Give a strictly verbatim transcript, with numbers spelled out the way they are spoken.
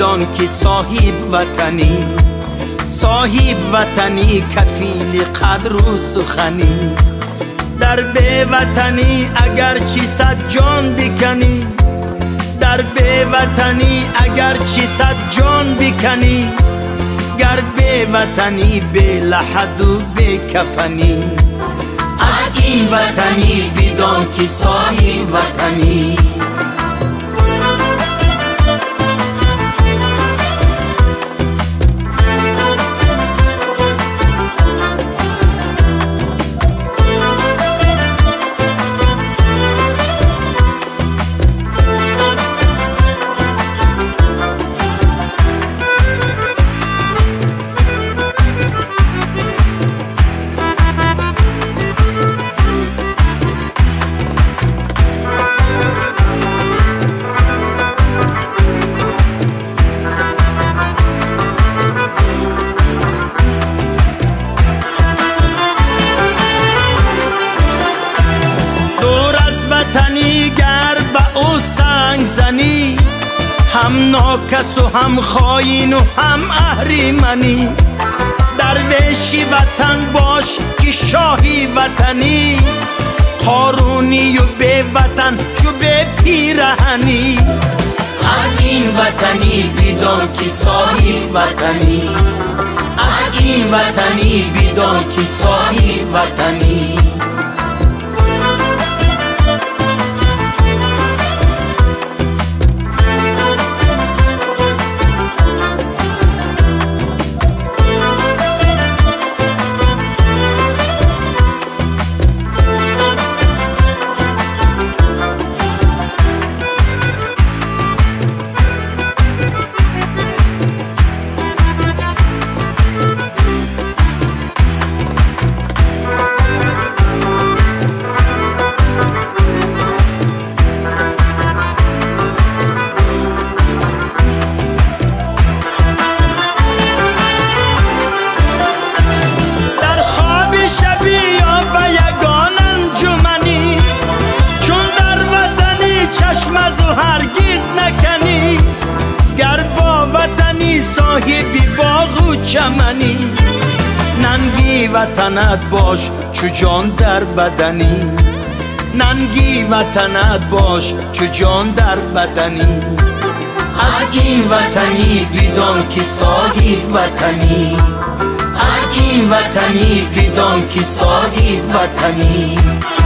بدان که صاحب وطنی، صاحب وطنی کفیل قدر و سخنی. در بی وطنی اگر چی صد جان بکنی، در بی وطنی اگر چی صد جان بکنی، گر بی وطنی بی لحد و بی کفنی. از این وطنی بدان که صاحب وطنی. وطنی گر به او سنگ زنی، هم ناکس و هم خاین و هم اهریمنی. درویشی وطن باش که شاهی وطنی، قارونی و بی وطن چو بی پیرهنی. از این وطنی بدان که صاحب وطنی، از این وطنی بدان که صاحب وطنی. هرگز نکنی گر با وطنی صاحبی باغ و چمنی. ننگی وطنت باش چو جان در بدنی، ننگی وطنت باش چو جان در بدنی. از این وطنی بدان که صاحب وطنی، از این وطنی بدان که صاحب وطنی.